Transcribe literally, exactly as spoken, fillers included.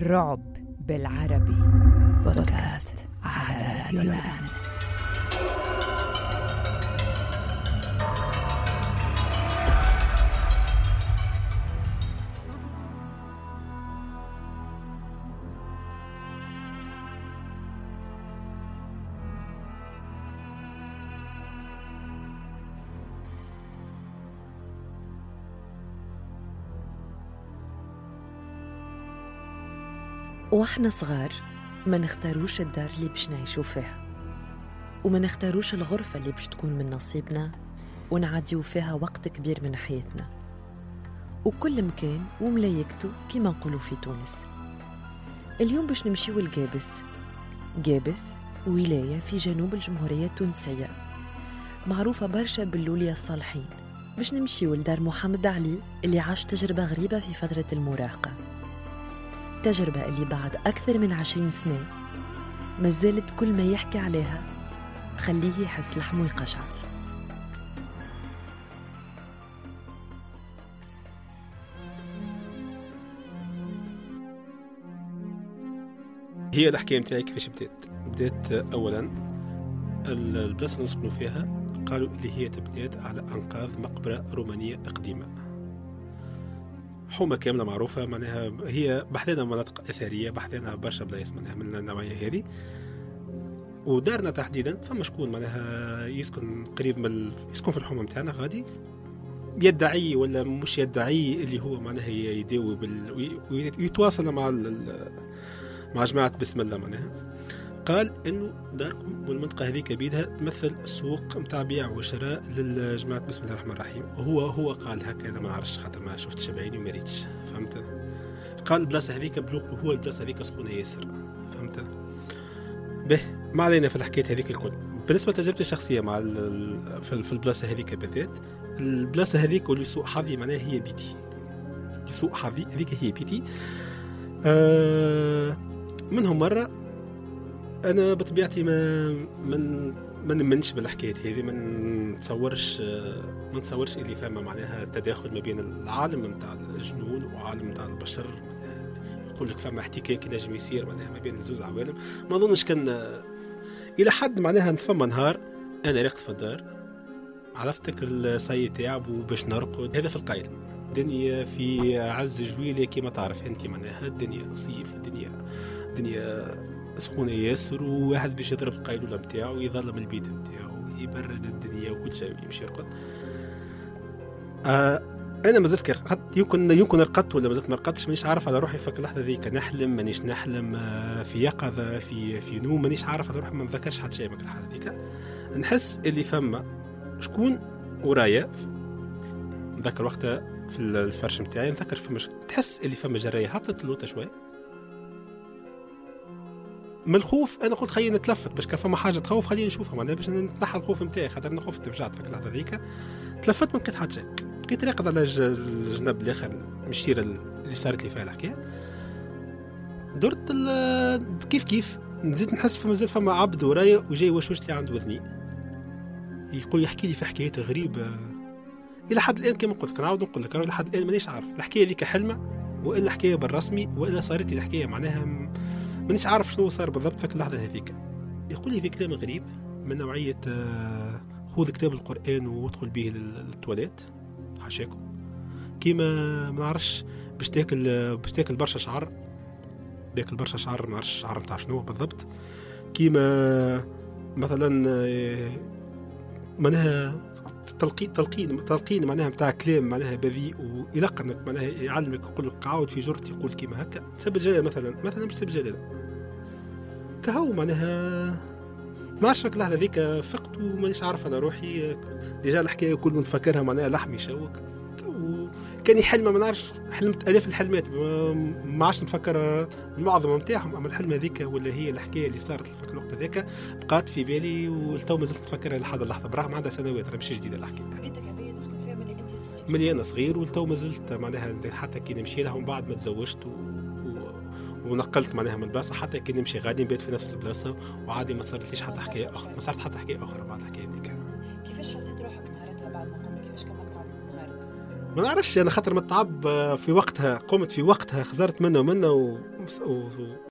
رعب بالعربي بودكاست على راديو الآن. وإحنا صغار ما نختاروش الدار اللي باش نعيشوا فيها، وما نختاروش الغرفة اللي باش تكون من نصيبنا ونعديو فيها وقت كبير من حياتنا، وكل مكان وملايكته كما نقولوا في تونس. اليوم باش نمشيو لجابس. جابس ولاية في جنوب الجمهورية التونسية معروفة برشا باللولية الصالحين. باش نمشيو لدار محمد علي اللي عاش تجربة غريبة في فترة المراهقة، تجربة اللي بعد أكثر من عشرين سنة ما زالت كل ما يحكي عليها تخليه يحس لحمه يقشعر. هي الحكاية متاعي كيفاش بدات بدات أولا البلاصة اللي نسكنوا فيها قالوا اللي هي تبدات على أنقاض مقبرة رومانية قديمة، حومة كاملة معروفة، معناها هي بحثنا مناطق أثرية، بحثنا برشا بلايص معناها من النوعية هذه. ودارنا تحديدا فما شكون معناها يسكن قريب من ال... يسكن في الحومة متاعنا غادي يدعي ولا مش يدعي اللي هو معناها يداوي بال... ويتواصل مع ال... مع جماعة بسم الله. معناها قال إنه داركم والمنطقة هذيك بيدها تمثل سوق متاع بيع وشراء للجماعة بسم الله الرحمن الرحيم. وهو هو قال هكا، أنا ما عرفش خاطر ما شفتش بعيني وما ريتش، فهمت؟ قال البلاصة هذيك بلوق هو البلاصة هذيك سخونة ياسر، فهمت؟ به ما علينا في الحكاية هذيك الكل. بالنسبة لتجربتي الشخصية مع في البلاصة هذيك بالذات، البلاصة هذيك واللي سوء حظي معناها هي بيتي، لسوء حظي هذيك هي بيتي. آه منهم مرة أنا بطبيعتي ما من ما نمنش بالحكاية هذه، ما نتصورش ما نتصورش اللي فما معناها تداخل ما بين العالم متاع الجنون وعالم متاع البشر. يقول لك فما احتكاك نجم يصير معناها ما بين الزوز عوالم. ما أظنش كان إلى حد معناها فما نهار أنا رقت في الدار، عرفتك الصي تعب وباش نرقد هذا في القايل، الدنيا في عز جويلة كما تعرف أنت، معناها الدنيا صيف، الدنيا الدنيا سخونة ياسر، وواحد باش يضرب القيلولة متاعه ويظلم البيت متاعه يبرد الدنيا وكل شيء يمشي يرقد. آه أنا مازلت كرقت، يمكن يمكن رقدت ولا مازلت ما رقدتش، مانيش عارف على روحي. فك اللحظة ذيك نحلم مانيش نحلم، آه في يقظة في في نوم، مانيش عارف على روحي، ما نذكرش حتى شيء من الحالة ذيك. نحس اللي فما شكون ورايا، نذكر وقتها في الفرش متاعي، نذكر فما تحس اللي فما جراية هبطت اللوطة شوي من الخوف. انا قلت خلينا نتلفت باش كان فما حاجه تخوف خلينا نشوفها معناها باش نتنحى الخوف نتاعي، خاطر انا خفت رجعت في اللحظه ذيك. تلفت ما لقيت حتى شيء، لقيت راقد على الجنب الاخر مشيره اللي صارت لي فيها الحكايه. درت كيف كيف نزيد نحس فما زاد فما عبد ورايا وجاي وشوش لي عند وذني، يقول يحكي لي في حكايات غريبه الى حد الان. كما قلت كنعاود نقول لك الى حد الان مانيش عارف الحكايه ذيك حلمه والا حكايه بالرسمي والا صارت لي الحكايه معناها مانيش عارف شنو صار بالضبط في اللحظه هذيك. يقول لي في كلام غريب من نوعيه خذ كتاب القران وادخل به للتواليت حاشاكم، كيما ما نعرفش باش تاكل باش تاكل برشا شعر، تاكل برشا شعر ما نعرفش شعر نتاع شنو بالضبط، كيما مثلا معناها تلقين تلقين تلقين معناها نتاع كلام معناها بذيء ويلقنك معناها يعلمك يقول لك عاود في جرتي يقول كيما هكا سب الجلاله مثلا مثلا مش سب الجلاله كهو معناها ما عرفش فك اللحظه ذيك فقت ومانيش عارف على روحي. ديجا الحكايه كل من فكرها معناها لحمي يشوك، وكان يحلم ما نعرفش حلمت الاف الحلمات ما عادش نتفكر المعظم نتاعهم، اما الحلمه ذيك ولا هي الحكايه اللي صارت في الوقت ذاك بقات في بالي والتو مازلت نتفكرها لحد اللحظه برغم عندها سنوات راه مش جديده الحكايه. بيتك هذه تسكن فيها من انت صغير؟ من انا صغير والتو مازلت معناها حتى كي نمشي لها ومن بعد ما تزوجت و... و... ونقلت معناها من البلاصه حتى كي نمشي غادي نبات في نفس البلاصه وعادي ما صارتليش حتى حكايه اخرى، ما صارت حتى حكايه اخرى بعد الحكايه ذيك. كيفاش حسيت روحك نهارتها بعد ما قمت؟ كيفاش كملت عادة نهارك؟ ما نعرفش انا خاطر متعب في وقتها، قمت في وقتها خزرت منه ومنه و... و...